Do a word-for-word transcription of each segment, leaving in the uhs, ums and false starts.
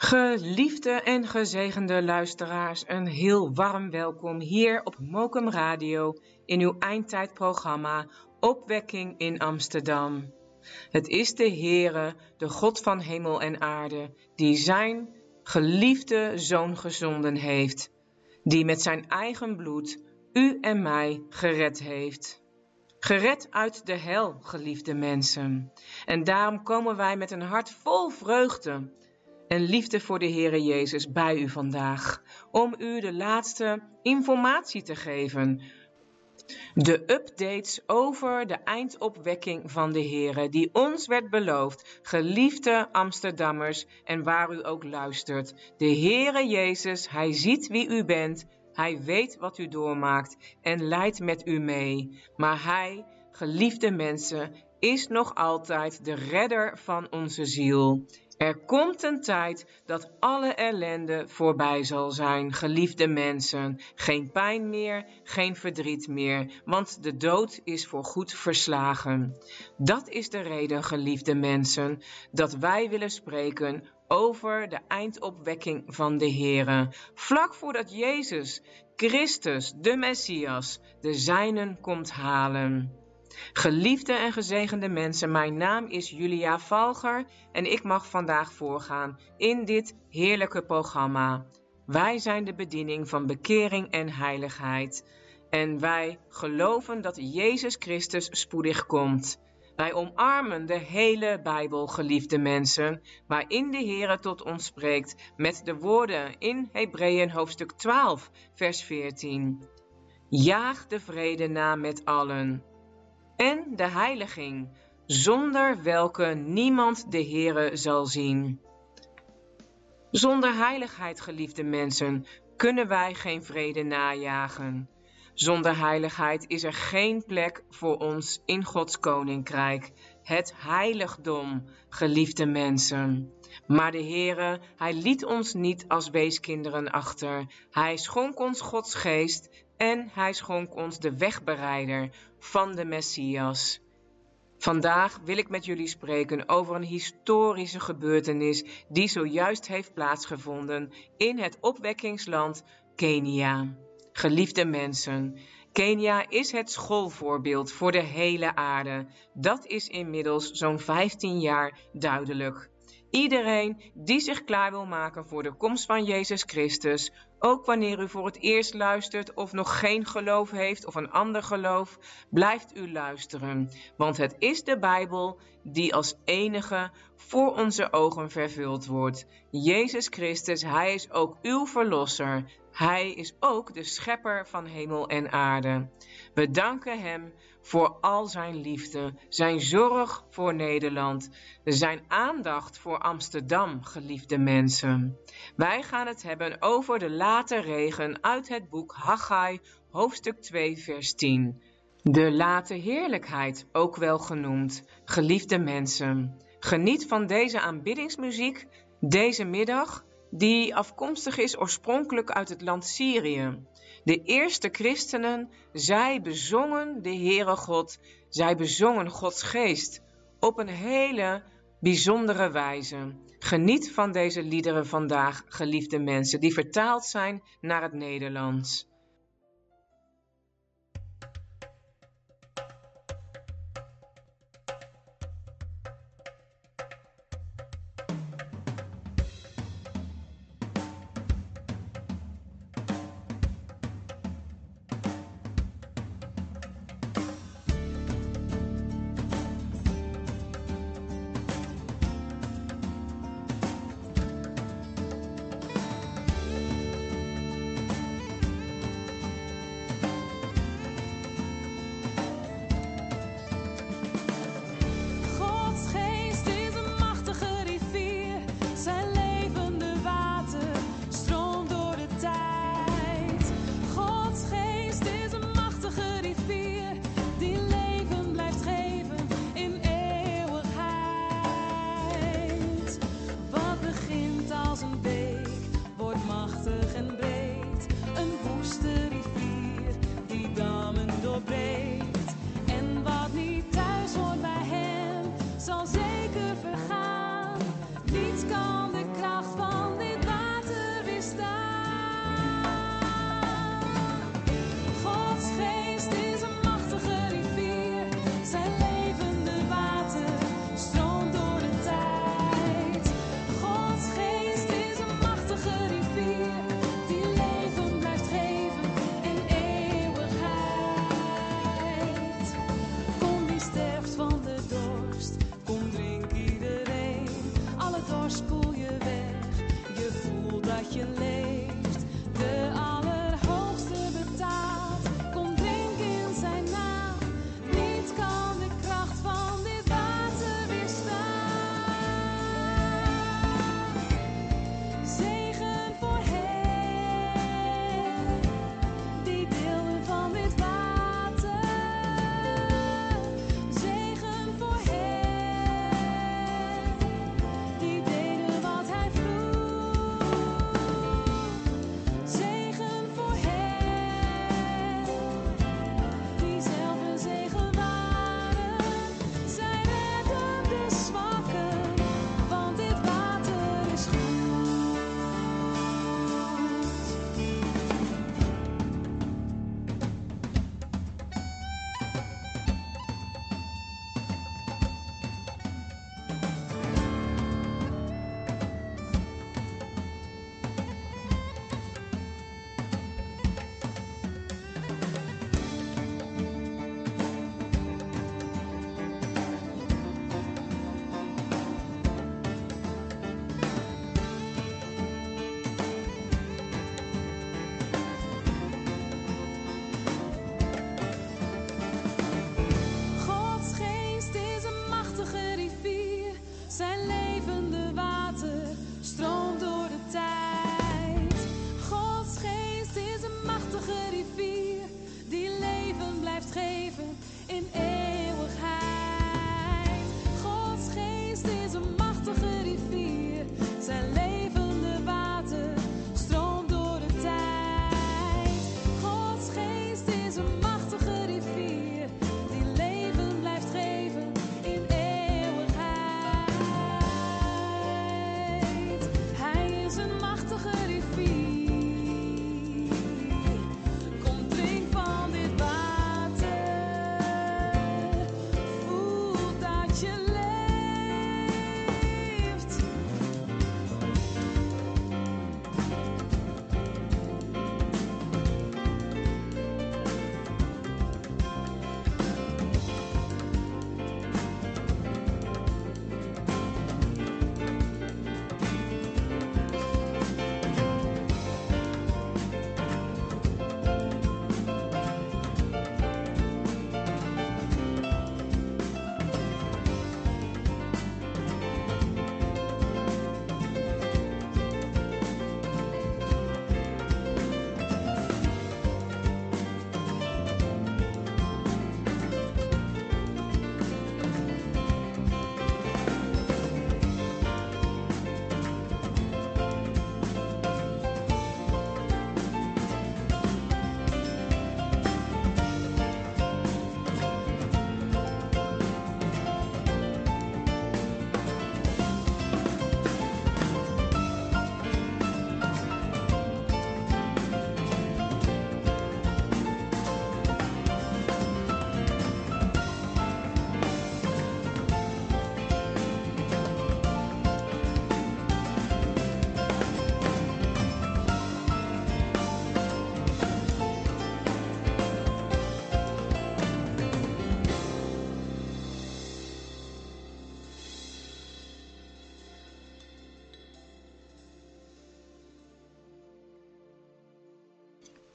Geliefde en gezegende luisteraars, een heel warm welkom hier op Mokum Radio in uw eindtijdprogramma Opwekking in Amsterdam. Het is de Heere, de God van hemel en aarde, die zijn geliefde Zoon gezonden heeft, die met zijn eigen bloed u en mij gered heeft. Gered uit de hel, geliefde mensen. En daarom komen wij met een hart vol vreugde en liefde voor de Heere Jezus bij u vandaag, om u de laatste informatie te geven. De updates over de eindopwekking van de Heere, die ons werd beloofd, geliefde Amsterdammers en waar u ook luistert. De Heere Jezus, Hij ziet wie u bent, Hij weet wat u doormaakt en leidt met u mee. Maar Hij, geliefde mensen, is nog altijd de redder van onze ziel. Er komt een tijd dat alle ellende voorbij zal zijn, geliefde mensen. Geen pijn meer, geen verdriet meer, want de dood is voorgoed verslagen. Dat is de reden, geliefde mensen, dat wij willen spreken over de eindopwekking van de Heere. Vlak voordat Jezus Christus, de Messias, de zijnen komt halen. Geliefde en gezegende mensen, mijn naam is Julia Valger en ik mag vandaag voorgaan in dit heerlijke programma. Wij zijn de bediening van bekering en heiligheid en wij geloven dat Jezus Christus spoedig komt. Wij omarmen de hele Bijbel, geliefde mensen, waarin de Heere tot ons spreekt met de woorden in Hebreeën hoofdstuk twaalf, vers veertien. Jaag de vrede na met allen. En de heiliging, zonder welke niemand de Heere zal zien. Zonder heiligheid, geliefde mensen, kunnen wij geen vrede najagen. Zonder heiligheid is er geen plek voor ons in Gods koninkrijk, het heiligdom, geliefde mensen. Maar de Heere, Hij liet ons niet als weeskinderen achter. Hij schonk ons Gods geest en Hij schonk ons de wegbereider van de Messias. Vandaag wil ik met jullie spreken over een historische gebeurtenis die zojuist heeft plaatsgevonden in het opwekkingsland Kenia. Geliefde mensen, Kenia is het schoolvoorbeeld voor de hele aarde. Dat is inmiddels zo'n vijftien jaar duidelijk. Iedereen die zich klaar wil maken voor de komst van Jezus Christus, ook wanneer u voor het eerst luistert of nog geen geloof heeft of een ander geloof, blijft u luisteren. Want het is de Bijbel die als enige voor onze ogen vervuld wordt. Jezus Christus, Hij is ook uw verlosser. Hij is ook de schepper van hemel en aarde. We danken Hem voor al zijn liefde, zijn zorg voor Nederland, zijn aandacht voor Amsterdam, geliefde mensen. Wij gaan het hebben over de late regen uit het boek Haggai, hoofdstuk twee, vers tien. De late heerlijkheid, ook wel genoemd, geliefde mensen. Geniet van deze aanbiddingsmuziek deze middag, die afkomstig is oorspronkelijk uit het land Syrië. De eerste christenen, zij bezongen de Heere God, zij bezongen Gods geest op een hele bijzondere wijze. Geniet van deze liederen vandaag, geliefde mensen, die vertaald zijn naar het Nederlands.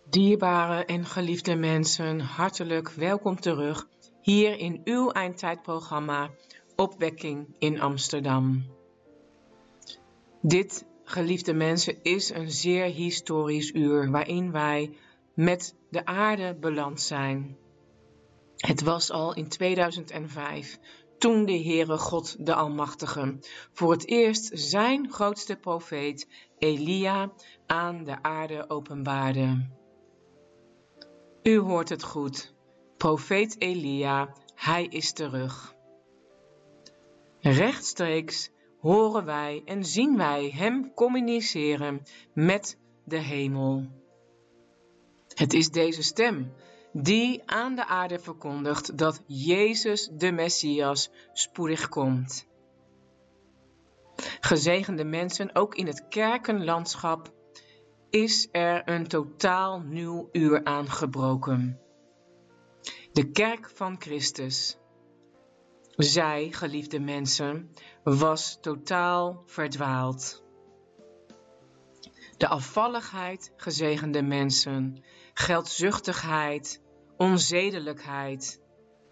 Dierbare en geliefde mensen, hartelijk welkom terug hier in uw eindtijdprogramma Opwekking in Amsterdam. Dit, geliefde mensen, is een zeer historisch uur waarin wij met de aarde beland zijn. Het was al in tweeduizend vijf, toen de Heere God de Almachtige voor het eerst zijn grootste profeet Elia aan de aarde openbaarde. U hoort het goed, profeet Elia, hij is terug. Rechtstreeks horen wij en zien wij hem communiceren met de hemel. Het is deze stem die aan de aarde verkondigt dat Jezus de Messias spoedig komt. Gezegende mensen, ook in het kerkenlandschap is er een totaal nieuw uur aangebroken. De kerk van Christus, zij, geliefde mensen, was totaal verdwaald. De afvalligheid, gezegende mensen, geldzuchtigheid, onzedelijkheid,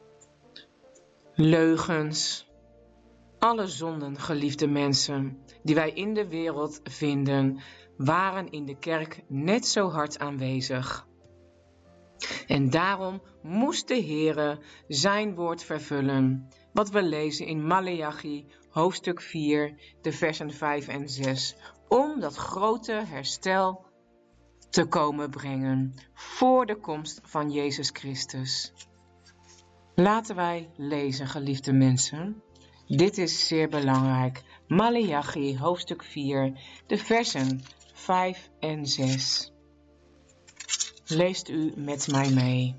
leugens, alle zonden, geliefde mensen, die wij in de wereld vinden, waren in de kerk net zo hard aanwezig. En daarom moest de Heere zijn woord vervullen, wat we lezen in Maleachi, hoofdstuk vier, de versen vijf en zes, om dat grote herstel te komen brengen voor de komst van Jezus Christus. Laten wij lezen, geliefde mensen. Dit is zeer belangrijk. Maleachi, hoofdstuk vier, de versen vijf en zes. Leest u met mij mee.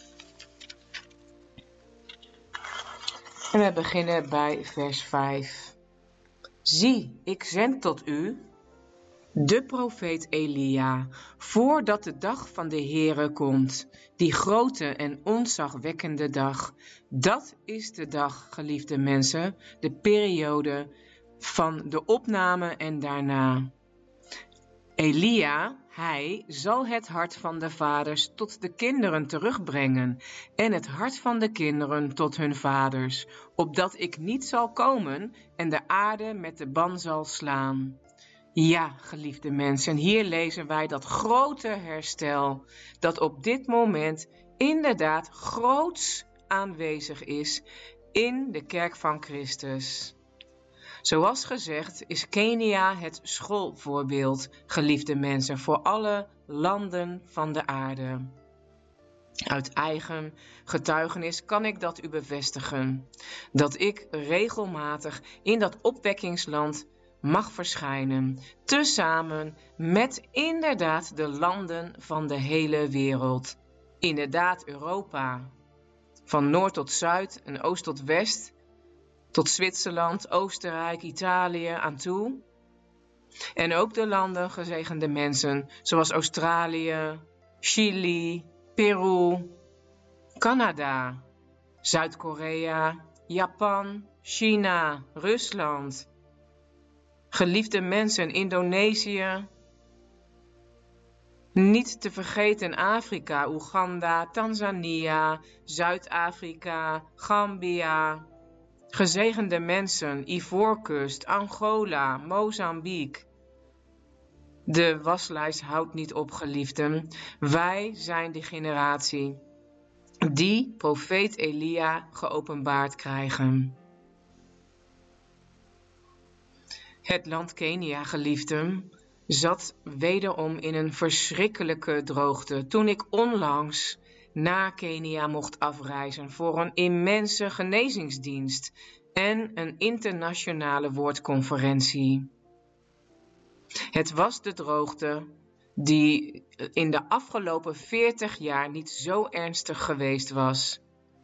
En we beginnen bij vers vijf. Zie, ik zend tot u de profeet Elia, voordat de dag van de Heere komt, die grote en ontzagwekkende dag. Dat is de dag, geliefde mensen, de periode van de opname en daarna. Elia, hij zal het hart van de vaders tot de kinderen terugbrengen en het hart van de kinderen tot hun vaders, opdat ik niet zal komen en de aarde met de ban zal slaan. Ja, geliefde mensen, hier lezen wij dat grote herstel, dat op dit moment inderdaad groots aanwezig is in de kerk van Christus. Zoals gezegd is Kenia het schoolvoorbeeld, geliefde mensen, voor alle landen van de aarde. Uit eigen getuigenis kan ik dat u bevestigen, dat ik regelmatig in dat opwekkingsland mag verschijnen, tezamen met inderdaad de landen van de hele wereld. Inderdaad Europa, van noord tot zuid en oost tot west, tot Zwitserland, Oostenrijk, Italië aan toe. En ook de landen, gezegende mensen, zoals Australië, Chili, Peru, Canada, Zuid-Korea, Japan, China, Rusland. Geliefde mensen, Indonesië, niet te vergeten Afrika, Oeganda, Tanzania, Zuid-Afrika, Gambia. Gezegende mensen, Ivoorkust, Angola, Mozambique. De waslijst houdt niet op, geliefden. Wij zijn de generatie die profeet Elia geopenbaard krijgen. Het land Kenia, geliefden, zat wederom in een verschrikkelijke droogte toen ik onlangs naar Kenia mocht afreizen voor een immense genezingsdienst en een internationale woordconferentie. Het was de droogte die in de afgelopen veertig jaar niet zo ernstig geweest was,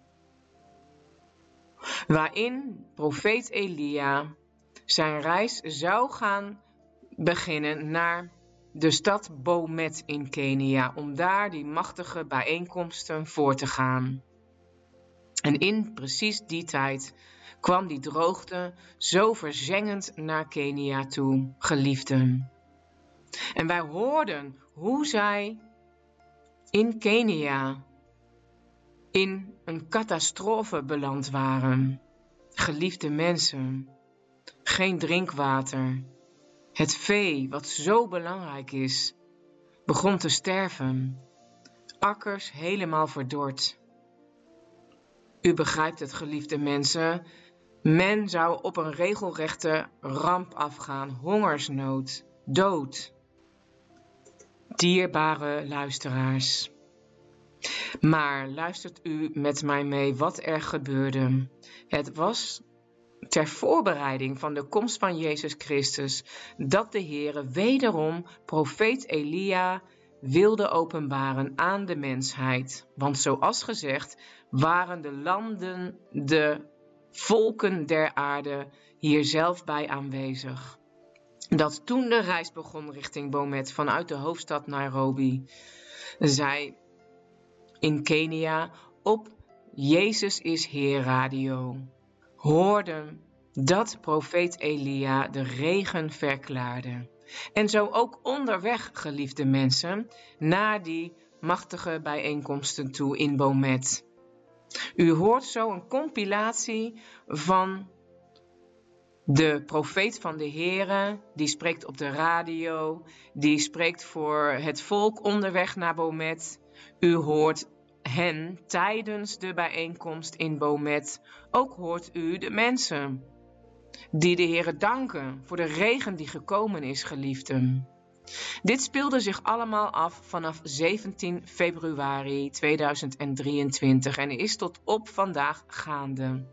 waarin profeet Elia zijn reis zou gaan beginnen naar de stad Bomet in Kenia, om daar die machtige bijeenkomsten voor te gaan. En in precies die tijd kwam die droogte zo verzengend naar Kenia toe, geliefden. En wij hoorden hoe zij in Kenia in een catastrofe beland waren. Geliefde mensen, geen drinkwater. Het vee, wat zo belangrijk is, begon te sterven. Akkers helemaal verdord. U begrijpt het, geliefde mensen. Men zou op een regelrechte ramp afgaan. Hongersnood, dood. Dierbare luisteraars. Maar luistert u met mij mee wat er gebeurde. Het was ter voorbereiding van de komst van Jezus Christus dat de Heere wederom profeet Elia wilde openbaren aan de mensheid. Want zoals gezegd waren de landen, de volken der aarde hier zelf bij aanwezig. Dat toen de reis begon richting Bomet vanuit de hoofdstad Nairobi, zij in Kenia op Jezus is Heer radio hoorden dat profeet Elia de regen verklaarde. En zo ook onderweg, geliefde mensen, naar die machtige bijeenkomsten toe in Bomet. U hoort zo een compilatie van de profeet van de Heere, die spreekt op de radio, die spreekt voor het volk onderweg naar Bomet. U hoort hen tijdens de bijeenkomst in Bomet. Ook hoort u de mensen die de Heere danken voor de regen die gekomen is, geliefden. Dit speelde zich allemaal af vanaf zeventien februari tweeduizend drieëntwintig en is tot op vandaag gaande.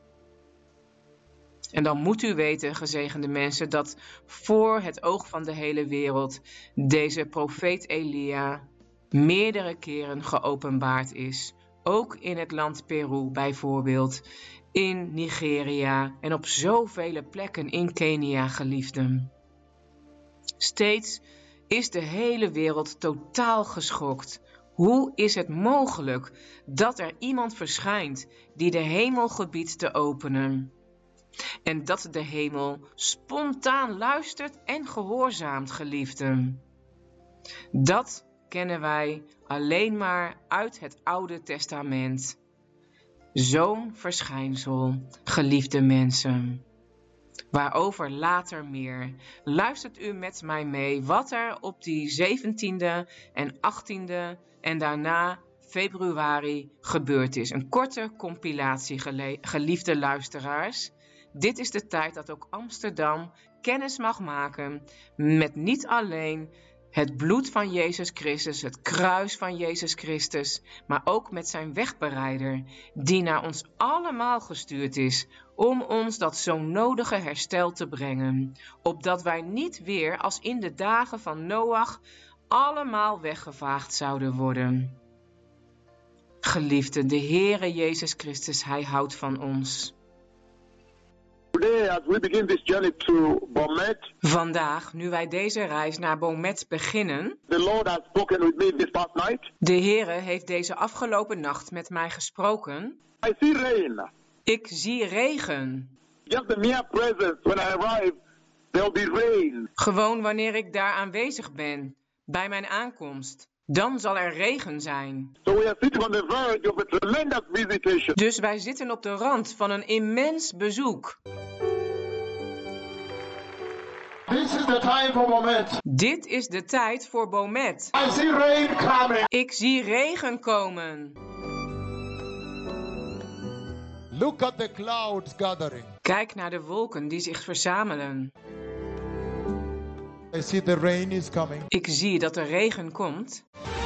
En dan moet u weten, gezegende mensen, dat voor het oog van de hele wereld deze profeet Elia meerdere keren geopenbaard is. Ook in het land Peru bijvoorbeeld, in Nigeria en op zoveel plekken in Kenia, geliefden. Steeds is de hele wereld totaal geschokt. Hoe is het mogelijk dat er iemand verschijnt die de hemel gebiedt te openen? En dat de hemel spontaan luistert en gehoorzaamt, geliefden. Dat kennen wij alleen maar uit het Oude Testament. Zo'n verschijnsel, geliefde mensen. Waarover later meer. Luistert u met mij mee wat er op die zeventiende en achttiende en daarna februari gebeurd is. Een korte compilatie, geliefde luisteraars. Dit is de tijd dat ook Amsterdam kennis mag maken met niet alleen het bloed van Jezus Christus, het kruis van Jezus Christus, maar ook met zijn wegbereider, die naar ons allemaal gestuurd is, om ons dat zo nodige herstel te brengen, opdat wij niet weer als in de dagen van Noach allemaal weggevaagd zouden worden. Geliefden, de Heere Jezus Christus, Hij houdt van ons. Today, as we begin this journey to Bomet, Vandaag, nu wij deze reis naar Bomet beginnen, the Lord has spoken with me this past night. De Heere heeft deze afgelopen nacht met mij gesproken. I see rain. Ik zie regen. Just the mere presence, when I arrive, there will be rain. Gewoon wanneer ik daar aanwezig ben, bij mijn aankomst, dan zal er regen zijn. So we are sitting on the verge of a tremendous visitation. Dus wij zitten op de rand van een immens bezoek. This is the time for Bomet. Dit is de tijd voor Bomet. I see rain coming. Ik zie regen komen. Look at the clouds gathering. Kijk naar de wolken die zich verzamelen. I see the rain is coming. Ik zie dat er regen komt.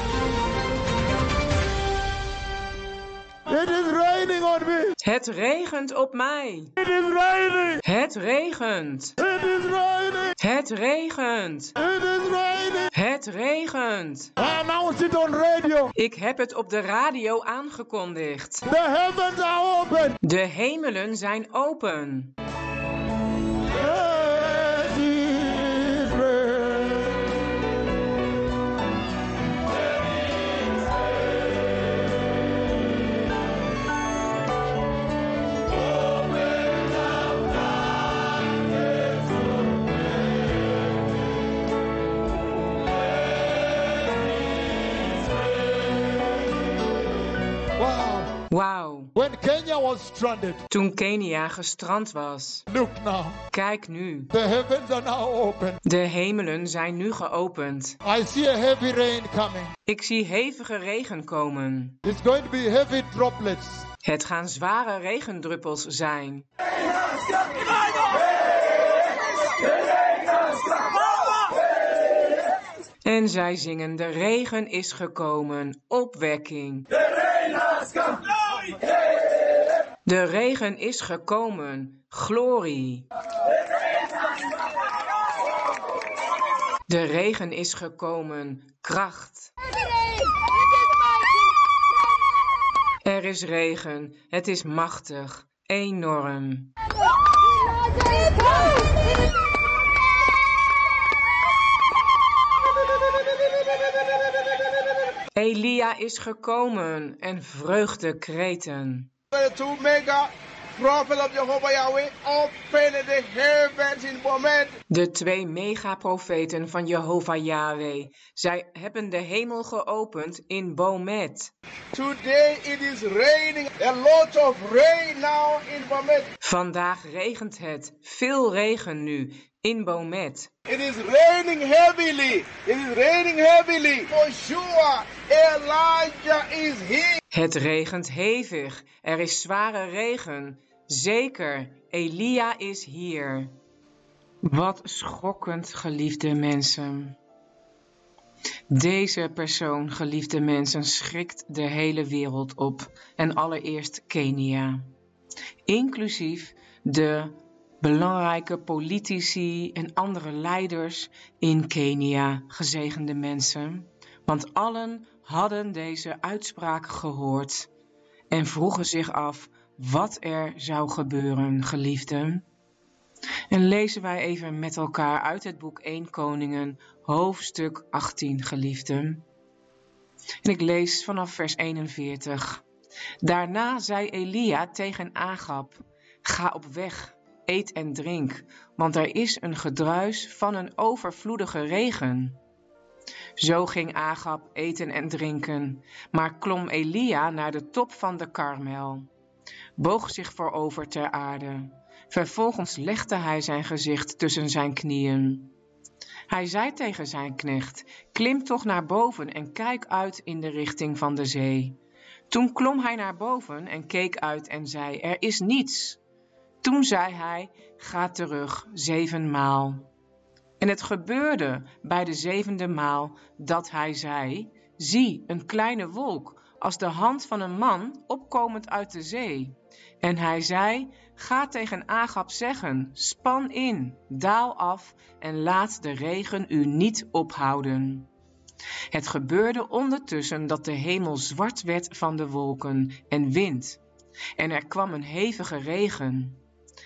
It is raining on me. Het regent op mij. It is raining. Het regent. It is raining. Het regent. It is raining. Het regent. I announced it on radio. Ik heb het op de radio aangekondigd. The heavens are open. De hemelen zijn open. It is rain. Wauw, When Kenya was stranded, toen Kenia gestrand was. look now, Kijk nu, the heavens are now open. de hemelen zijn nu geopend. I see a heavy rain coming. Ik zie hevige regen komen. It's going to be heavy droplets. Het gaan zware regendruppels zijn. En zij zingen, de regen is gekomen, opwekking. De regen is gekomen, glorie. De regen is gekomen, kracht. Er is regen, het is machtig, enorm. Elia is gekomen en vreugdekreten. The two mega prophets of Jehovah Yahweh opened the heavens in Bomet. De twee megaprofeten van Jehovah Yahweh, zij hebben de hemel geopend in Bomet. Today it is raining, a lot of rain now in Bomet. Vandaag regent het, veel regen nu in Bomet. It is raining heavily. It is raining heavily. For sure, Elijah is here. Het regent hevig, er is zware regen. Zeker, Elia is hier. Wat schokkend, geliefde mensen. Deze persoon, geliefde mensen, schrikt de hele wereld op. En allereerst Kenia. Inclusief de belangrijke politici en andere leiders in Kenia, gezegende mensen. Want allen hadden deze uitspraak gehoord en vroegen zich af wat er zou gebeuren, geliefden. En lezen wij even met elkaar uit het boek Eerste Koningen, hoofdstuk achttien, geliefden. En ik lees vanaf vers eenenveertig. Daarna zei Elia tegen Agab, ga op weg, eet en drink, want er is een gedruis van een overvloedige regen. Zo ging Agab eten en drinken, maar klom Elia naar de top van de Karmel, boog zich voorover ter aarde. Vervolgens legde hij zijn gezicht tussen zijn knieën. Hij zei tegen zijn knecht, klim toch naar boven en kijk uit in de richting van de zee. Toen klom hij naar boven en keek uit en zei, er is niets. Toen zei hij, ga terug zevenmaal. En het gebeurde bij de zevende maal dat hij zei, zie, een kleine wolk, als de hand van een man opkomend uit de zee. En hij zei, ga tegen Agab zeggen, span in, daal af en laat de regen u niet ophouden. Het gebeurde ondertussen dat de hemel zwart werd van de wolken en wind. En er kwam een hevige regen.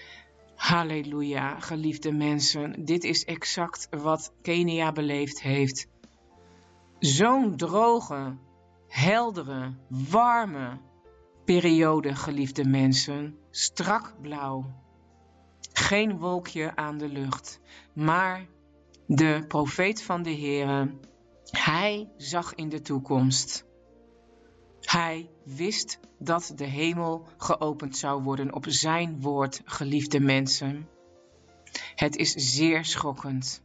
Halleluja, geliefde mensen, dit is exact wat Kenia beleefd heeft. Zo'n droge, heldere, warme periode, geliefde mensen, strak blauw. Geen wolkje aan de lucht, maar de profeet van de Heere, hij zag in de toekomst. Hij wist dat de hemel geopend zou worden op zijn woord, geliefde mensen. Het is zeer schokkend.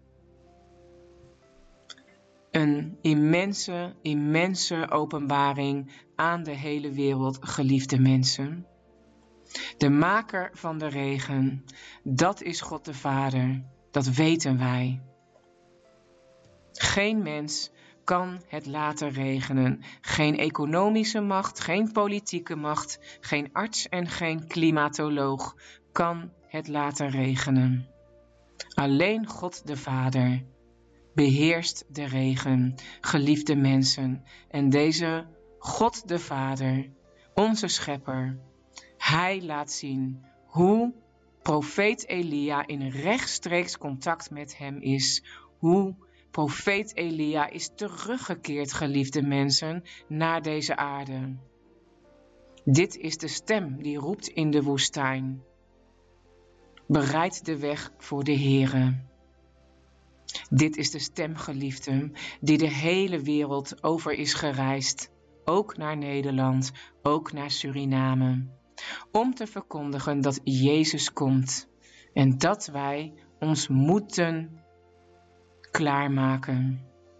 Een immense, immense openbaring aan de hele wereld, geliefde mensen. De maker van de regen, dat is God de Vader, dat weten wij. Geen mens kan het laten regenen. Geen economische macht, geen politieke macht, geen arts en geen klimatoloog kan het laten regenen. Alleen God de Vader beheerst de regen, geliefde mensen. En deze God de Vader, onze schepper, hij laat zien hoe profeet Elia in rechtstreeks contact met hem is. Hoe profeet Elia is teruggekeerd, geliefde mensen, naar deze aarde. Dit is de stem die roept in de woestijn. Bereid de weg voor de Heere. Dit is de stem, geliefden, die de hele wereld over is gereisd ook naar Nederland, ook naar Suriname, om te verkondigen dat Jezus komt en dat wij ons moeten klaarmaken.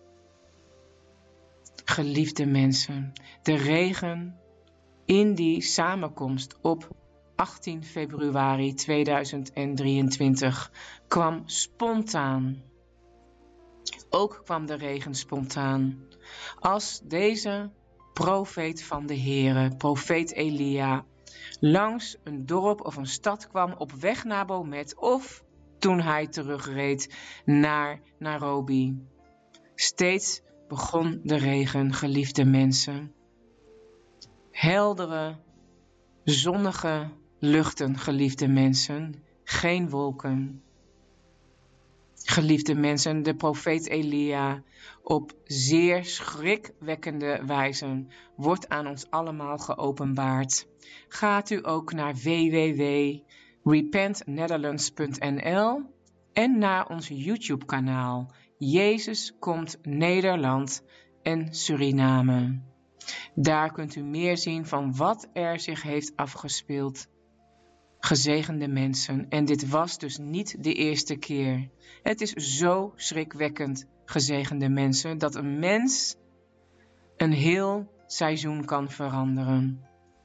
Geliefde mensen, de regen in die samenkomst op achttien februari tweeduizend drieëntwintig kwam spontaan. Ook kwam de regen spontaan. Als deze profeet van de Heere, profeet Elia, langs een dorp of een stad kwam op weg naar Bomet of toen hij terugreed naar Nairobi. Steeds begon de regen, geliefde mensen. Heldere, zonnige luchten, geliefde mensen, geen wolken. Geliefde mensen, de profeet Elia op zeer schrikwekkende wijze wordt aan ons allemaal geopenbaard. Gaat u ook naar w w w punt repent netherlands punt n l en naar ons YouTube kanaal Jezus komt Nederland en Suriname. Daar kunt u meer zien van wat er zich heeft afgespeeld. Gezegende mensen, en dit was dus niet de eerste keer. Het is zo schrikwekkend, gezegende mensen, dat een mens een heel seizoen kan veranderen.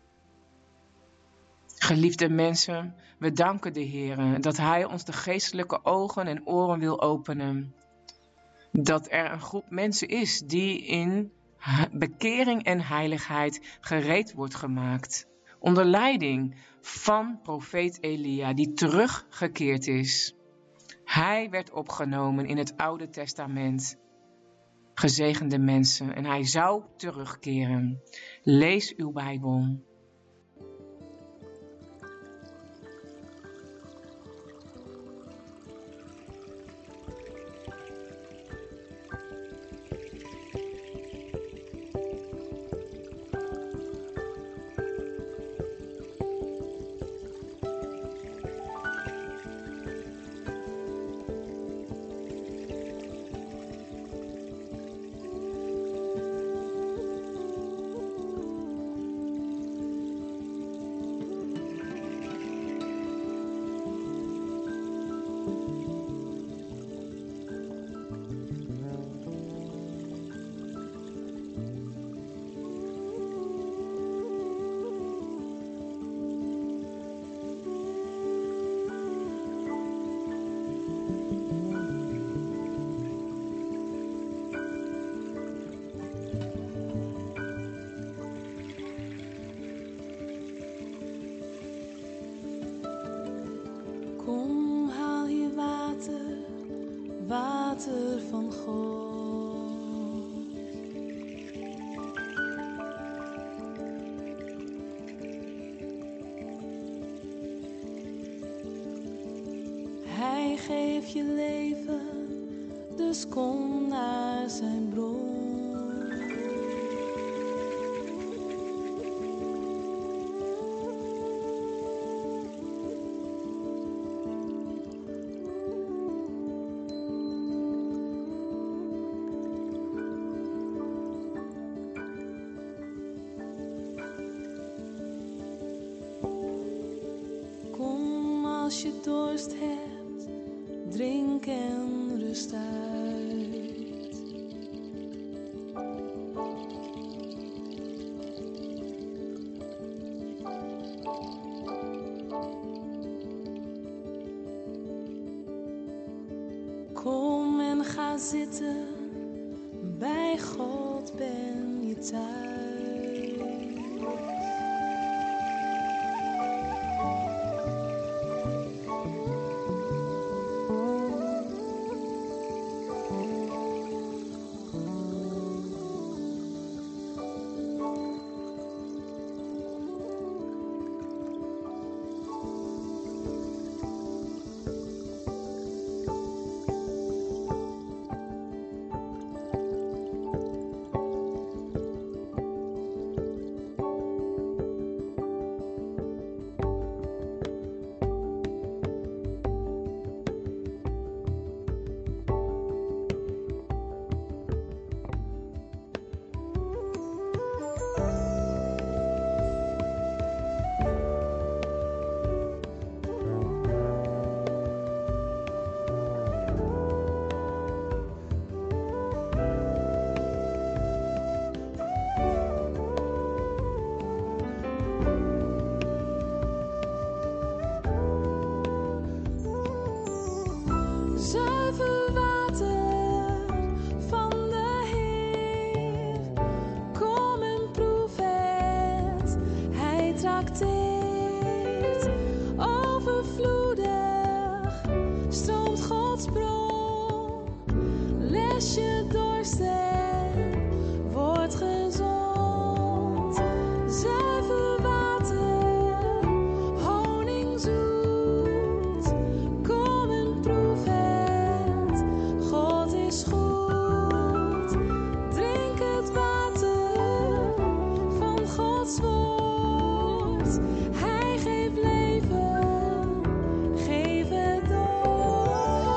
Geliefde mensen, we danken de Heer dat Hij ons de geestelijke ogen en oren wil openen. Dat er een groep mensen is die in bekering en heiligheid gereed wordt gemaakt. Onder leiding van profeet Elia, die teruggekeerd is. Hij werd opgenomen in het Oude Testament. Gezegende mensen, en hij zou terugkeren. Lees uw Bijbel. Kom, haal je water, water van God. Hij geeft je leven, dus kom naar zijn bron. Als je dorst hebt, drink en rust uit. Kom en ga zitten, bij God ben je thuis. tracteert. Overvloedig stroomt Gods bron. Les je dorst hebt, wordt gezond. Zuiver water, honing zoet. Kom en proef het, God is goed. Drink het water van Gods woord. Hij geeft leven, geef het door.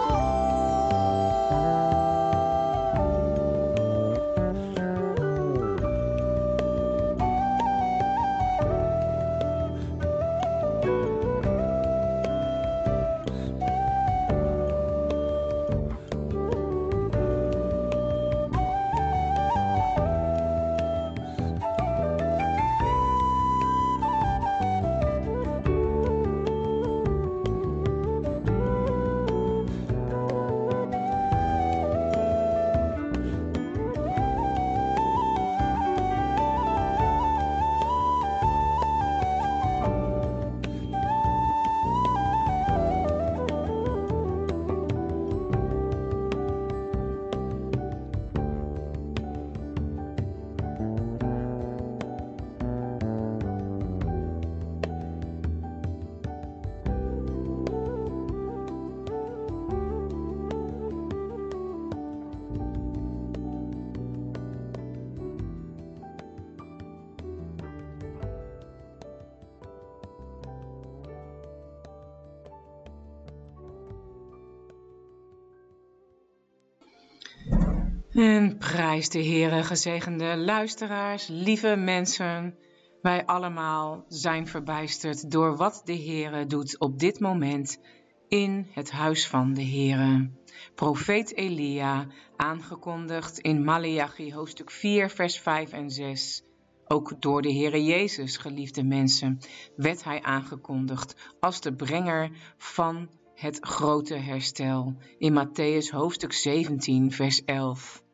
En prijs de Heere, gezegende luisteraars, lieve mensen. Wij allemaal zijn verbijsterd door wat de Heere doet op dit moment in het huis van de Heere. Profeet Elia, aangekondigd in Maleachi hoofdstuk vier vers vijf en zes. Ook door de Heere Jezus, geliefde mensen, werd hij aangekondigd als de brenger van het grote herstel in Matthäus hoofdstuk zeventien vers elf.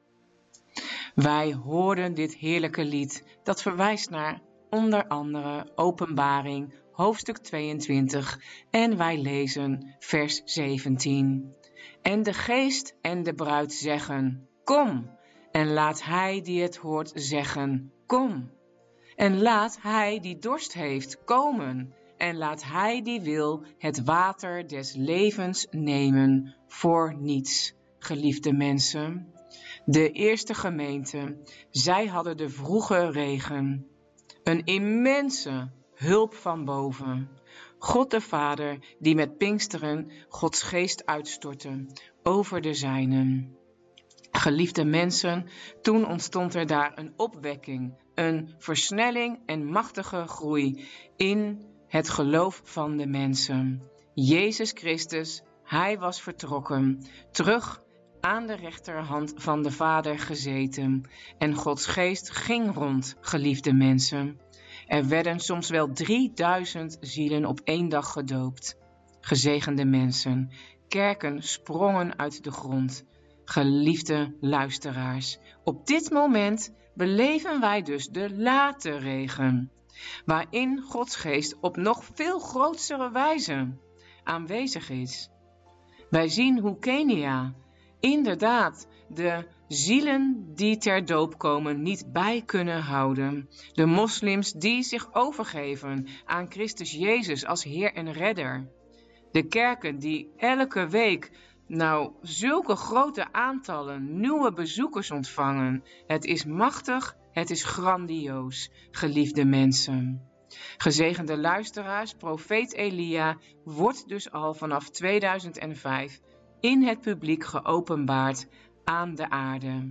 Wij hoorden dit heerlijke lied dat verwijst naar onder andere Openbaring hoofdstuk tweeëntwintig en wij lezen vers zeventien. En de geest en de bruid zeggen, kom, en laat hij die het hoort zeggen, kom. En laat hij die dorst heeft komen, en laat hij die wil het water des levens nemen voor niets, geliefde mensen. De eerste gemeente, zij hadden de vroege regen, een immense hulp van boven. God de Vader die met Pinksteren Gods geest uitstortte over de zijnen. Geliefde mensen, toen ontstond er daar een opwekking, een versnelling en machtige groei in het geloof van de mensen. Jezus Christus, hij was vertrokken, terug aan de rechterhand van de Vader gezeten. En Gods geest ging rond, geliefde mensen. Er werden soms wel drieduizend zielen op één dag gedoopt. Gezegende mensen, kerken sprongen uit de grond. Geliefde luisteraars, op dit moment beleven wij dus de late regen, waarin Gods geest op nog veel grotere wijze aanwezig is. Wij zien hoe Kenia inderdaad de zielen die ter doop komen niet bij kunnen houden. De moslims die zich overgeven aan Christus Jezus als Heer en Redder. De kerken die elke week nou zulke grote aantallen nieuwe bezoekers ontvangen. Het is machtig, het is grandioos, geliefde mensen. Gezegende luisteraars, profeet Elia wordt dus al vanaf tweeduizend vijf in het publiek geopenbaard aan de aarde.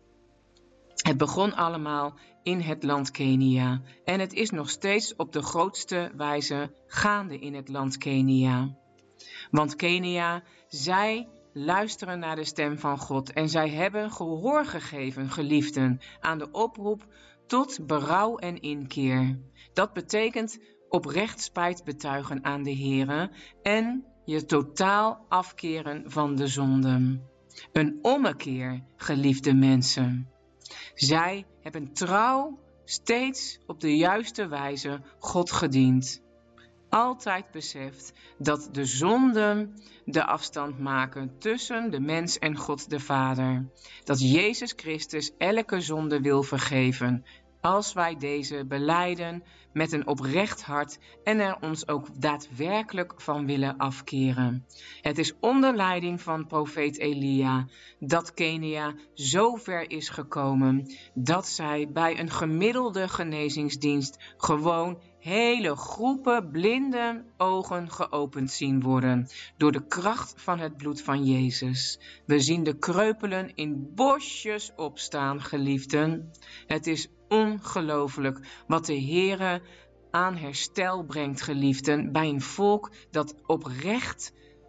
Het begon allemaal in het land Kenia en het is nog steeds op de grootste wijze gaande in het land Kenia. Want Kenia, zij luisteren naar de stem van God en zij hebben gehoor gegeven, geliefden, aan de oproep tot berouw en inkeer. Dat betekent oprecht spijt betuigen aan de Heere en je totaal afkeren van de zonden. Een ommekeer, geliefde mensen. Zij hebben trouw steeds op de juiste wijze God gediend. Altijd beseft dat de zonden de afstand maken tussen de mens en God de Vader. Dat Jezus Christus elke zonde wil vergeven, als wij deze belijden met een oprecht hart en er ons ook daadwerkelijk van willen afkeren. Het is onder leiding van profeet Elia dat Kenia zo ver is gekomen dat zij bij een gemiddelde genezingsdienst gewoon hele groepen blinde ogen geopend zien worden door de kracht van het bloed van Jezus. We zien de kreupelen in bosjes opstaan, geliefden. Het is ongelooflijk wat de Heere aan herstel brengt, geliefden, bij een volk dat oprecht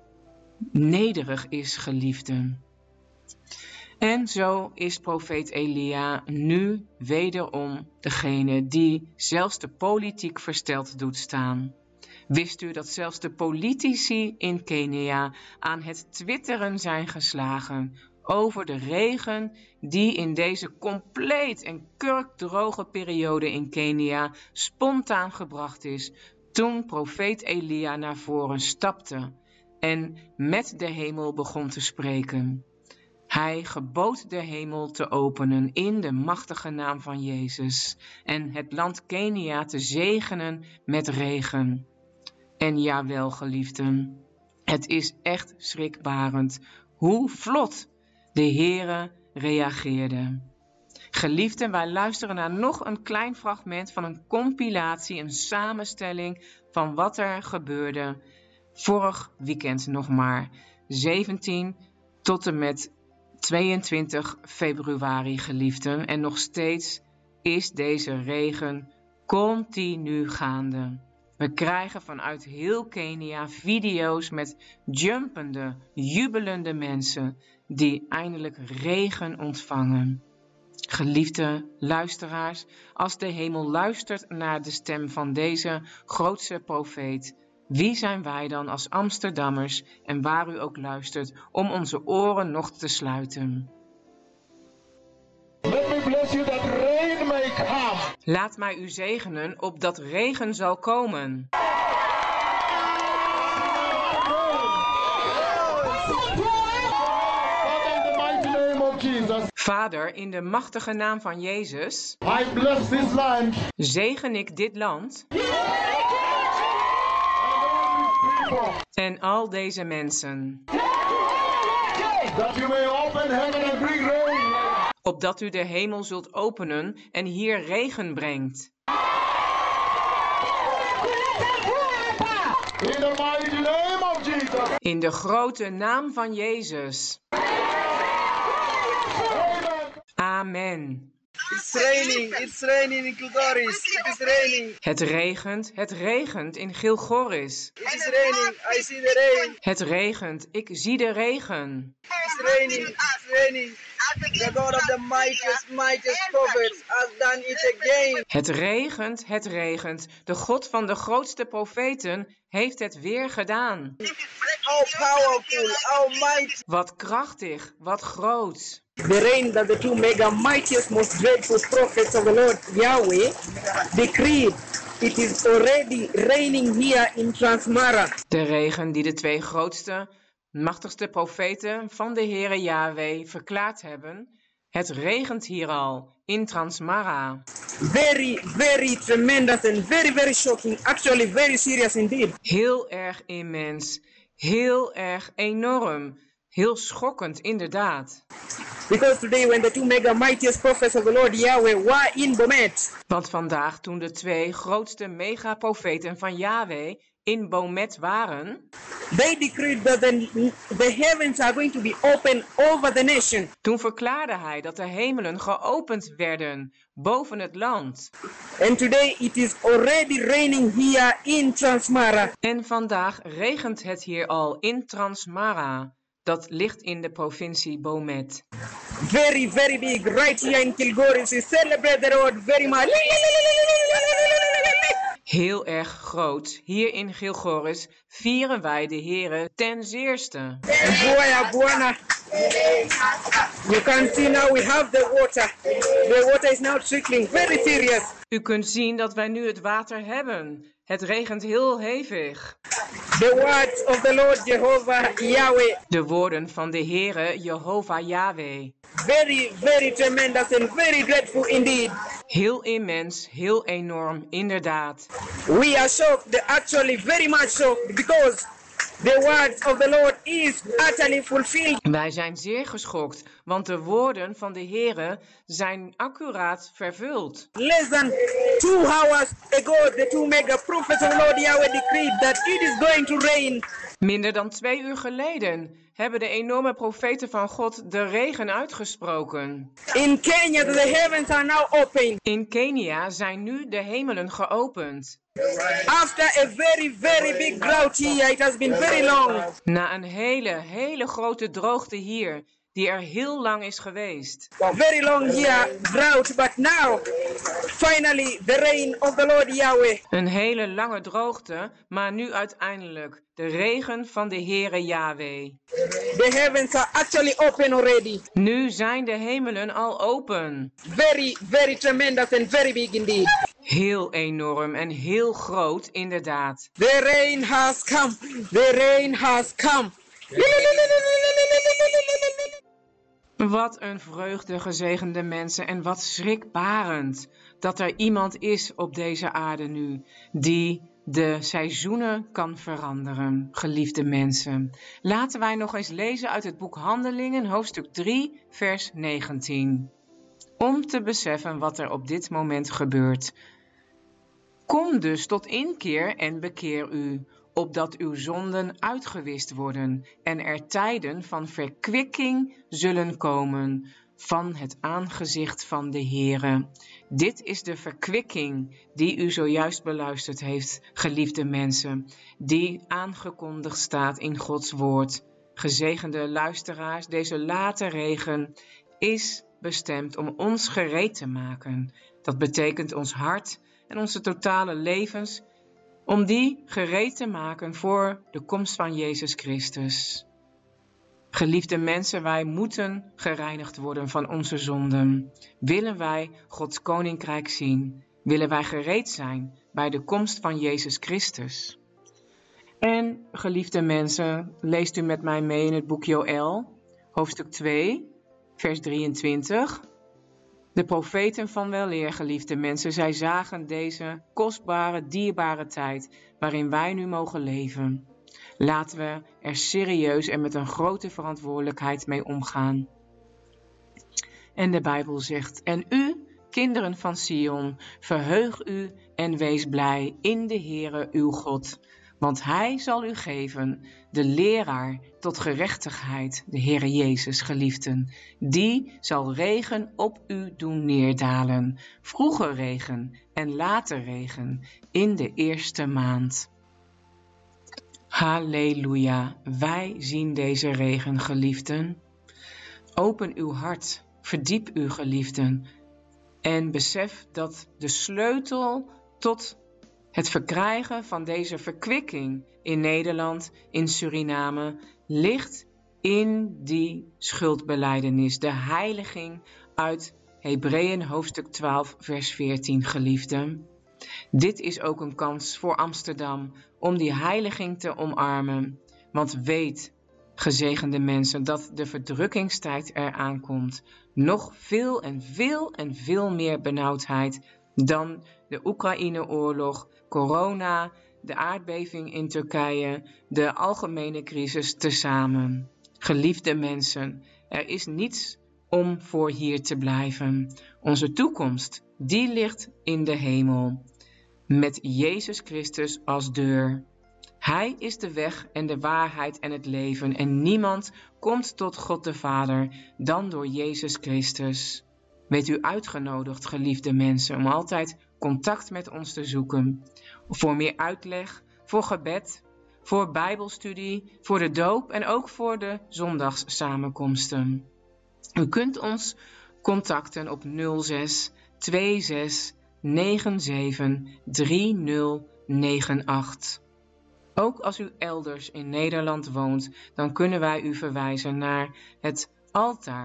nederig is, geliefden. En zo is profeet Elia nu wederom degene die zelfs de politiek versteld doet staan. Wist u dat zelfs de politici in Kenia aan het twitteren zijn geslagen over de regen die in deze compleet en kurkdroge periode in Kenia spontaan gebracht is toen profeet Elia naar voren stapte en met de hemel begon te spreken. Hij gebood de hemel te openen in de machtige naam van Jezus en het land Kenia te zegenen met regen. En jawel, geliefden, het is echt schrikbarend hoe vlot de Heere reageerde. Geliefden, wij luisteren naar nog een klein fragment van een compilatie, een samenstelling van wat er gebeurde vorig weekend nog maar, zeventien tot en met tweeëntwintig februari, geliefden. En nog steeds is deze regen continu gaande. We krijgen vanuit heel Kenia video's met jumpende, jubelende mensen die eindelijk regen ontvangen. Geliefde luisteraars, als de hemel luistert naar de stem van deze grootste profeet, wie zijn wij dan als Amsterdammers en waar u ook luistert om onze oren nog te sluiten? Let me bless you that rain may come. Laat mij u zegenen opdat regen zal komen. Vader, in de machtige naam van Jezus, I bless this land. zegen ik dit land en al deze mensen, That you may open heaven and bring rain. opdat u de hemel zult openen en hier regen brengt. In the mighty name of Jesus. In de grote naam van Jezus. Amen. It's raining, it's raining in Kilgoris. It is raining, Het regent, het regent in Gilgoris. it is raining. I see the rain. Het regent, ik zie de regen. It's raining, it's raining. The God of the mightiest, mightiest prophets has done it again. Het regent, het regent. De God van de grootste profeten heeft het weer gedaan. How powerful, how mighty. Wat krachtig, wat groot. The rain that the two mega mightiest, most dreadful prophets of the Lord Yahweh decreed. It is already raining here in Transmara. De regen die de twee grootste, machtigste profeten van de Heere Yahweh verklaard hebben. Het regent hier al in Transmara. Very, very tremendous and very, very shocking. Actually, very serious indeed. Heel erg immens, heel erg enorm, heel schokkend inderdaad. Because today, when the two mega mightiest prophets of the Lord Yahweh were in Bomet, Want vandaag toen de twee grootste megaprofeten van Yahweh in Bomet waren, they decreed that the, the heavens are going to be open over the nation. toen verklaarde hij dat de hemelen geopend werden boven het land. And today, it is already raining here in Transmara. En vandaag regent het hier al in Transmara. Dat ligt in de provincie Bomet. Very, very big. Right here in Kilgoris, we celebrate the Lord very much. Heel erg groot. Hier in Gilgoris vieren wij de Heere ten zeerste. Boya, Buana. You can see now we have the water. The water is now trickling, very serious. U kunt zien dat wij nu het water hebben. Het regent heel hevig. The words of the Lord Jehovah Yahweh. De woorden van de Heere Jehovah Yahweh. Very, very tremendous and very dreadful indeed. Heel immens, heel enorm, inderdaad. We are shocked, actually very much shocked, because the words of the Lord is utterly fulfilled. Wij zijn zeer geschokt, want de woorden van de Heere zijn accuraat vervuld. Less than two hours ago, the two mega prophets of the Lord Yahweh decreed that it is going to rain. Minder dan twee uur geleden hebben de enorme profeten van God de regen uitgesproken. In Kenya, the heavens are now open. In Kenia zijn nu de hemelen geopend. After a very, very big drought here, it has been very long. Na een hele, hele grote droogte hier, die er heel lang is geweest. Very long here, drought, but now, finally, the rain of the Lord Yahweh. Een hele lange droogte, maar nu uiteindelijk de regen van de Heere Yahweh. The heavens are actually open already. Nu zijn de hemelen al open. Very, very tremendous and very big indeed. Heel enorm en heel groot, inderdaad. The rain has come. The rain has come. Wat een vreugde, gezegende mensen, en wat schrikbarend dat er iemand is op deze aarde nu die de seizoenen kan veranderen, geliefde mensen. Laten wij nog eens lezen uit het boek Handelingen, hoofdstuk drie, vers negentien. Om te beseffen wat er op dit moment gebeurt. Kom dus tot inkeer en bekeer u, opdat uw zonden uitgewist worden en er tijden van verkwikking zullen komen van het aangezicht van de Heere. Dit is de verkwikking die u zojuist beluisterd heeft, geliefde mensen, die aangekondigd staat in Gods woord. Gezegende luisteraars, deze late regen is bestemd om ons gereed te maken. Dat betekent ons hart en onze totale levens, om die gereed te maken voor de komst van Jezus Christus. Geliefde mensen, wij moeten gereinigd worden van onze zonden. Willen wij Gods koninkrijk zien? Willen wij gereed zijn bij de komst van Jezus Christus? En geliefde mensen, leest u met mij mee in het boek Joël, hoofdstuk twee, vers drieëntwintig. De profeten van weleer, geliefde mensen, zij zagen deze kostbare, dierbare tijd waarin wij nu mogen leven. Laten we er serieus en met een grote verantwoordelijkheid mee omgaan. En de Bijbel zegt, en u, kinderen van Sion, verheug u en wees blij in de Heere uw God. Want hij zal u geven, de leraar tot gerechtigheid, de Heere Jezus, geliefden. Die zal regen op u doen neerdalen, vroege regen en late regen in de eerste maand. Halleluja, wij zien deze regen, geliefden. Open uw hart, verdiep u, geliefden, en besef dat de sleutel tot het verkrijgen van deze verkwikking in Nederland, in Suriname, ligt in die schuldbelijdenis, de heiliging uit Hebreeën hoofdstuk twaalf, vers veertien, geliefden. Dit is ook een kans voor Amsterdam om die heiliging te omarmen. Want weet, gezegende mensen, dat de verdrukkingstijd eraan komt. Nog veel en veel en veel meer benauwdheid dan de Oekraïne-oorlog, corona, de aardbeving in Turkije, de algemene crisis tezamen. Geliefde mensen, er is niets om voor hier te blijven. Onze toekomst, die ligt in de hemel, met Jezus Christus als deur. Hij is de weg en de waarheid en het leven en niemand komt tot God de Vader dan door Jezus Christus. Weet u uitgenodigd, geliefde mensen, om altijd contact met ons te zoeken. Voor meer uitleg, voor gebed, voor bijbelstudie, voor de doop en ook voor de zondagssamenkomsten. U kunt ons contacten op nul zes zes twee negen zeven drie nul negen acht. Ook als u elders in Nederland woont, dan kunnen wij u verwijzen naar het altaar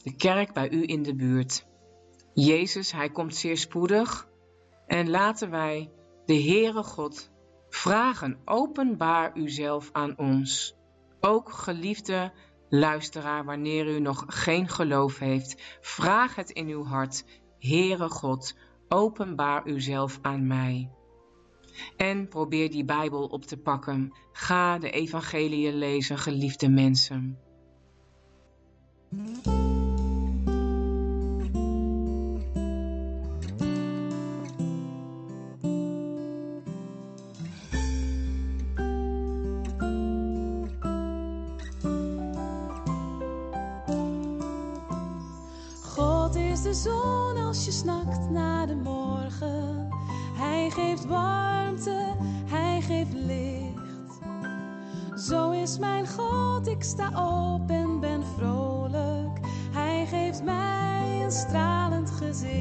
de kerk bij u in de buurt. Jezus, hij komt zeer spoedig en laten wij de Heere God vragen, openbaar uzelf aan ons. Ook geliefde luisteraar, wanneer u nog geen geloof heeft, vraag het in uw hart, Heere God, openbaar uzelf aan mij. En probeer die Bijbel op te pakken. Ga de evangeliën lezen, geliefde mensen. God is de zon als je snakt naar de morgen. Hij geeft warmte, hij geeft licht. Zo is mijn God, ik sta op en ben vrolijk. Hij geeft mij een stralend gezicht.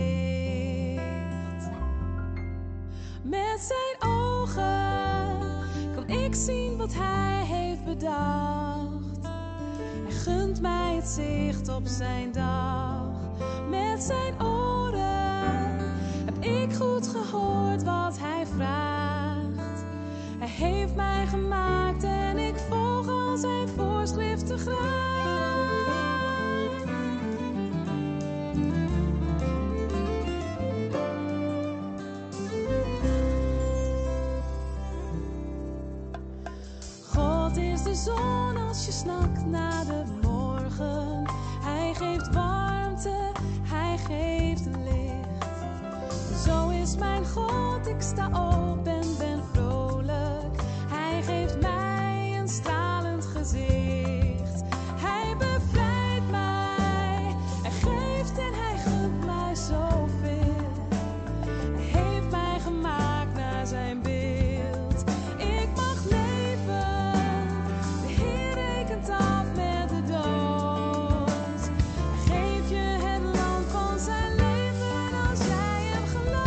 Met zijn ogen kan ik zien wat hij heeft bedacht. Hij gunt mij het zicht op zijn dag. Met zijn oren heb ik goed gehoord wat hij vraagt. Hij heeft mij gemaakt en ik volg al zijn voorschriften graag. God is de zon als je snakt naar de morgen. Hij geeft warmte, hij geeft licht. Zo is mijn God, ik sta op en ben vrolijk. Hij geeft mij een stralend gezicht. Hij bevrijdt mij, hij geeft en hij gunt mij zoveel. Hij heeft mij gemaakt naar zijn beeld. Ik mag leven, de Heer rekent af met de dood. Hij geeft je het land van zijn leven als jij hem gelooft.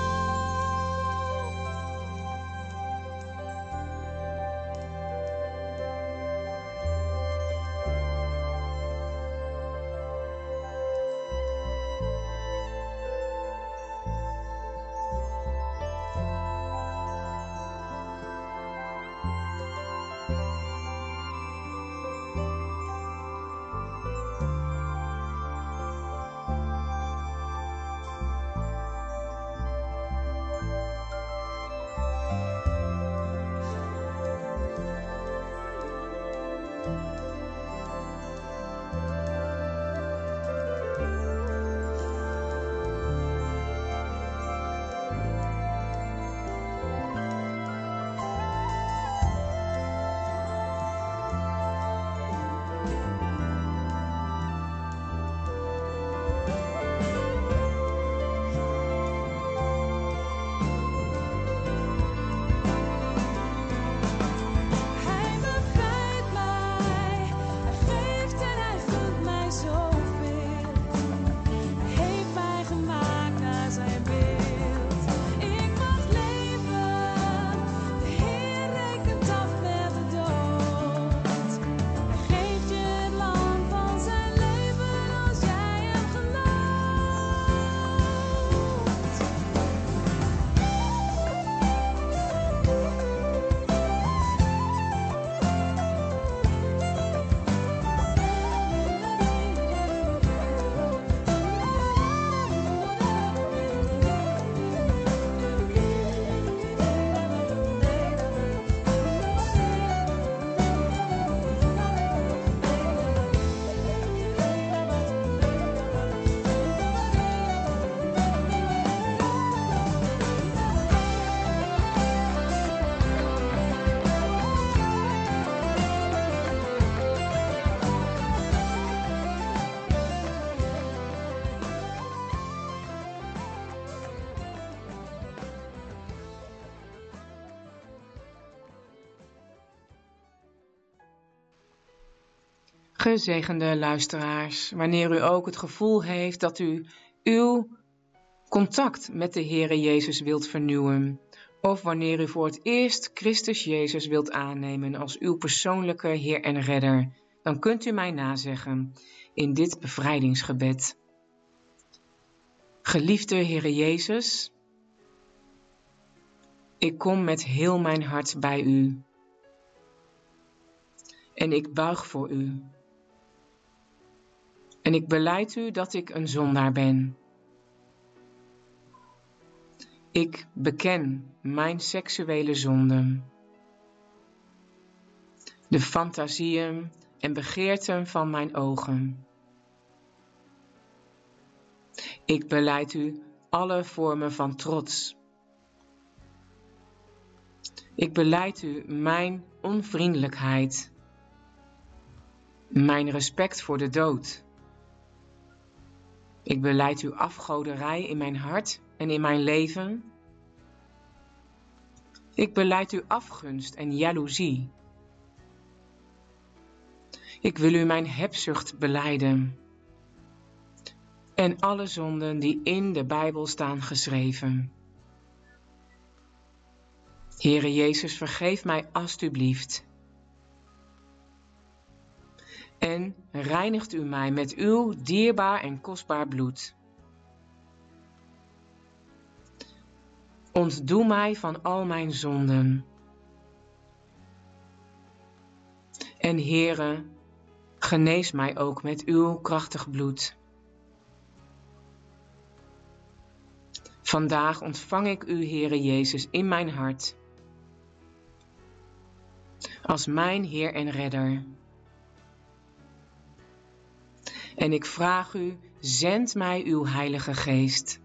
Hij bevrijdt mij, hij geeft en hij gunt mij zoveel. Hij heeft mij gemaakt naar zijn beeld. Ik mag leven, de Heer rekent af met de dood. Hij geeft je het land van zijn leven als jij hem gelooft. Gezegende luisteraars, wanneer u ook het gevoel heeft dat u uw contact met de Heere Jezus wilt vernieuwen, of wanneer u voor het eerst Christus Jezus wilt aannemen als uw persoonlijke Heer en Redder, dan kunt u mij nazeggen. in dit bevrijdingsgebed. Geliefde Heere Jezus, ik kom met heel mijn hart bij u. En ik buig voor u. En ik belijd u dat ik een zondaar ben. Ik beken mijn seksuele zonden. De fantasieën en begeerten van mijn ogen. Ik belijd u alle vormen van trots. Ik belijd u mijn onvriendelijkheid. Mijn respect voor de dood. Ik belijd u afgoderij in mijn hart en in mijn leven. Ik belijd u afgunst en jaloezie. Ik wil u mijn hebzucht belijden. En alle zonden die in de Bijbel staan geschreven. Heere Jezus, vergeef mij alstublieft. En reinigt u mij met uw dierbaar en kostbaar bloed. Ontdoe mij van al mijn zonden. En Heere, genees mij ook met uw krachtig bloed. Vandaag ontvang ik u, Heere Jezus, in mijn hart. Als mijn Heer en Redder. En ik vraag u, zend mij uw Heilige Geest.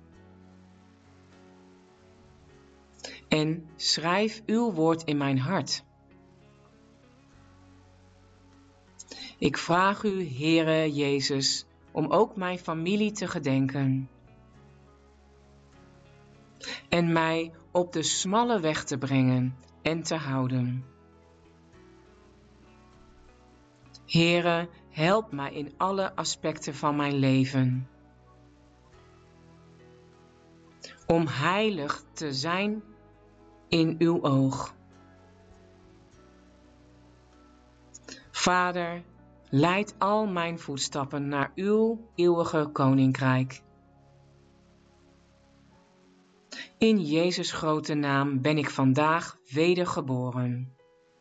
En schrijf uw woord in mijn hart. Ik vraag u, Heere Jezus, om ook mijn familie te gedenken. En mij op de smalle weg te brengen en te houden. Heere, help mij in alle aspecten van mijn leven. Om heilig te zijn in uw oog. Vader, leid al mijn voetstappen naar uw eeuwige koninkrijk. In Jezus' grote naam ben ik vandaag wedergeboren.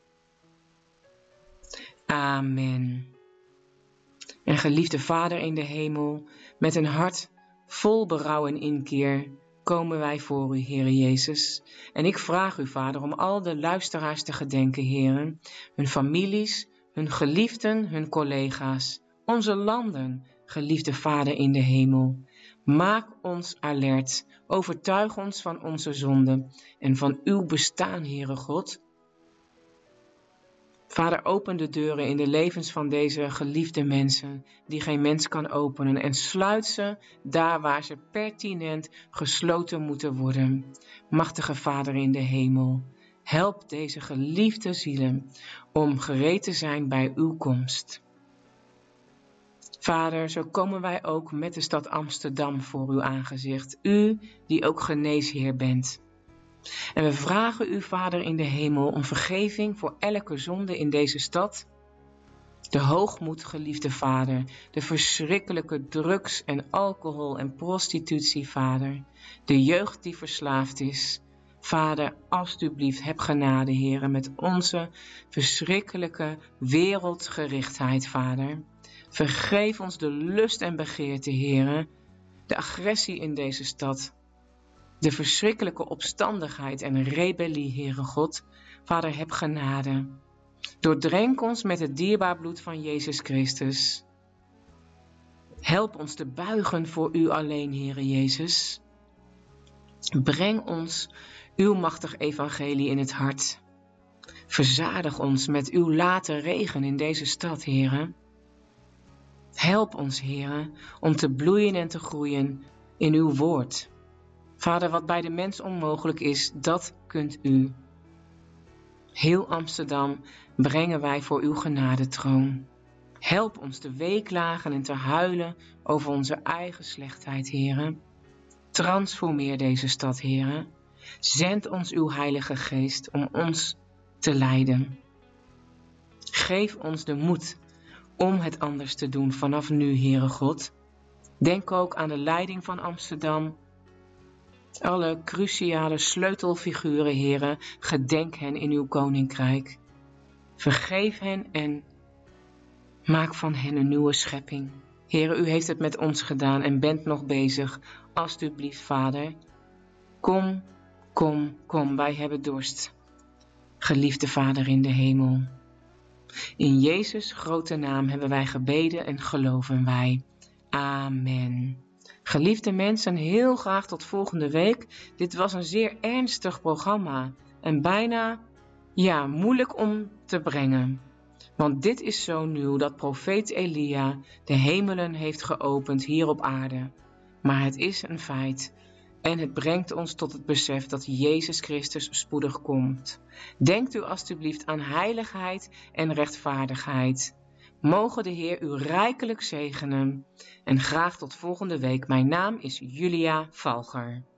Amen. En geliefde Vader in de hemel, met een hart vol berouw en inkeer komen wij voor u, Heere Jezus. En ik vraag u, Vader, om al de luisteraars te gedenken, Heere, hun families, hun geliefden, hun collega's, onze landen, geliefde Vader in de hemel. Maak ons alert, overtuig ons van onze zonden en van uw bestaan, Heere God. Vader, open de deuren in de levens van deze geliefde mensen die geen mens kan openen en sluit ze daar waar ze pertinent gesloten moeten worden. Machtige Vader in de hemel, help deze geliefde zielen om gereed te zijn bij uw komst. Vader, zo komen wij ook met de stad Amsterdam voor uw aangezicht, u die ook geneesheer bent. En we vragen u, Vader in de hemel, om vergeving voor elke zonde in deze stad. De hoogmoed, geliefde Vader, de verschrikkelijke drugs en alcohol en prostitutie, Vader. De jeugd die verslaafd is. Vader, alstublieft, heb genade, Heere, met onze verschrikkelijke wereldgerichtheid, Vader. Vergeef ons de lust en begeerte, Heere, de agressie in deze stad. De verschrikkelijke opstandigheid en rebellie, Heere God. Vader, heb genade. Doordrenk ons met het dierbaar bloed van Jezus Christus. Help ons te buigen voor u alleen, Heere Jezus. Breng ons uw machtig evangelie in het hart. Verzadig ons met uw late regen in deze stad, Heere. Help ons, Heere, om te bloeien en te groeien in uw woord. Vader, wat bij de mens onmogelijk is, dat kunt u. Heel Amsterdam brengen wij voor uw genadetroon. Help ons te weeklagen en te huilen over onze eigen slechtheid, Heere. Transformeer deze stad, Heere. Zend ons uw Heilige Geest om ons te leiden. Geef ons de moed om het anders te doen vanaf nu, Heere God. Denk ook aan de leiding van Amsterdam. Alle cruciale sleutelfiguren, Heere, gedenk hen in uw koninkrijk. Vergeef hen en maak van hen een nieuwe schepping. Heere, u heeft het met ons gedaan en bent nog bezig. Alsjeblieft, Vader. Kom, kom, kom, wij hebben dorst. Geliefde Vader in de hemel. In Jezus' grote naam hebben wij gebeden en geloven wij. Amen. Geliefde mensen, heel graag tot volgende week. Dit was een zeer ernstig programma en bijna, ja, moeilijk om te brengen. Want dit is zo nieuw dat profeet Elia de hemelen heeft geopend hier op aarde. Maar het is een feit en het brengt ons tot het besef dat Jezus Christus spoedig komt. Denkt u alstublieft aan heiligheid en rechtvaardigheid. Mogen de Heer u rijkelijk zegenen en graag tot volgende week. Mijn naam is Julia Valger.